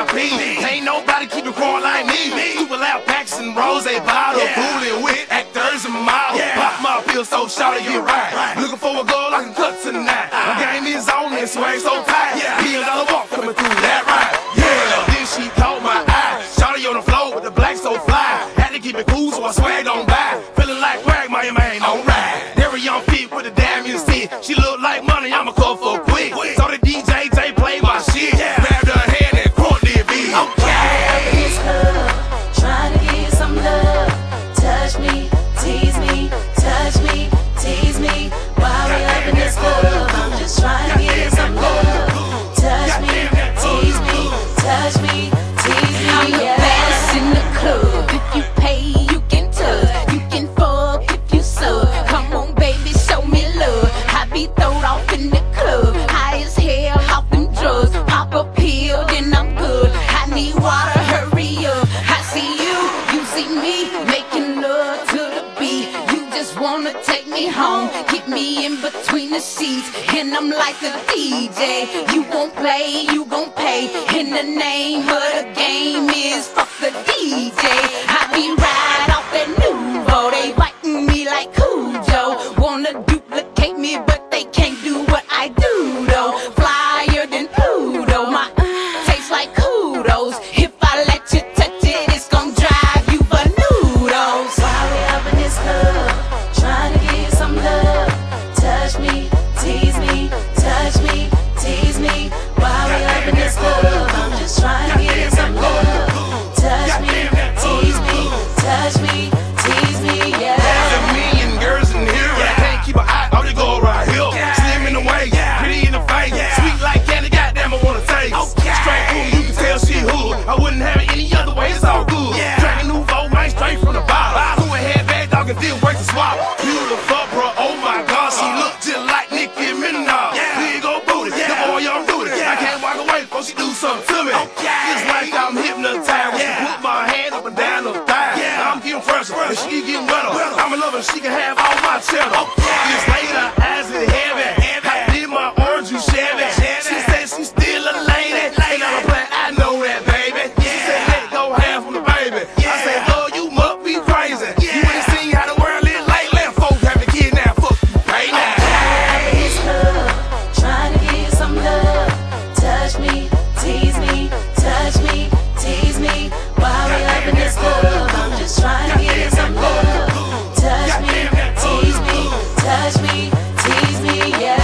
VIP. Ain't nobody keep it growing like me. Super loud packs and rose bottle. Fooling with actors and models. Pop my pills so shawty get right. Looking for a goal I can cut tonight. My game is on and swag so tight. $1 walk coming through that right. Yeah, then she caught my eye. Shawty on the floor with the black so fly. Had to keep it cool so I swag on by. Feeling like Quag, my man on ride. Every young fit with a damn MC. She look like money, I'ma call for quick. So the DJ play my shit. Grabbed her hand and caught the beat. Up in this club, trying to get some love. Touch me, tease me, touch me, tease me. While we up in this club, I'm just trying to get some love. Touch me, tease me, touch me, tease me. I'm the baddest in the club. If you pay, you can touch. You can fuck if you suck. Come on, baby, show me love. I be thrown off in the club, high as hell off them drugs. Pop a pill, then I'm good. I need water, hurry up. I see you, you see me, making love to the beat. You just wanna take me home, keep me in between the sheets, and I'm like a DJ. You gon' play, you gon' pay, and the name of the game is fuck the DJ. I be right off that Nuvo, they biting me like Cujo. Wanna duplicate me, but they can't do what I do though. Flyer than Pluto, my tastes like kudos. If I let you touch it, it's gon' drive you bananas. While we up in this club, trying to get some love. Touch me, tease me, touch me, tease me. While we up in this club, I'm just trying to get some love. Touch me, tease me, touch me, tease me, yeah. There's a million girls in here. I can't keep an eye on the go right here. Slim in the way, pretty in the face, sweet like candy. Goddamn, I wanna taste. Straight food, you can tell she hood. I wouldn't have it any other way. It's all good. Drinking Nuvo, man, straight from the bottle. Who a headbag dog and deal breaks the swap. Beautiful, bro. Oh my God, she look just like Nicki Minaj. Big old booty, the boy young booty. I can't walk away before she do something to me. It's like I'm hypnotized. When she put my hand up and down her thigh. I'm getting fresher, and she keep getting wetter. I'm in love and she can have all my cheddar. This later, eyes is heavy. I did my orange juice Chevy. She said she's still a lady. Ain't got a plan, I know that, baby. She said let go half from the baby. I said, oh, you must be crazy. You ain't seen how the world is lately. Folks have a kid now, fuck you, pay now. Up in this club, trying to get some love. Touch me, tease me, touch me, tease me. While we up in this club, I'm just trying to get some love. Touch me, tease me, touch me, tease me, yeah.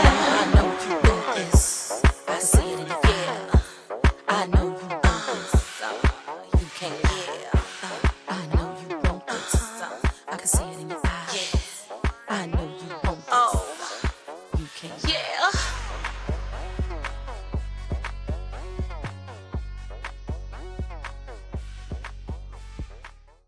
I know you want this, I see it in your ear. I know you want this, you can't get. I know you want this, I can see it in your eyes.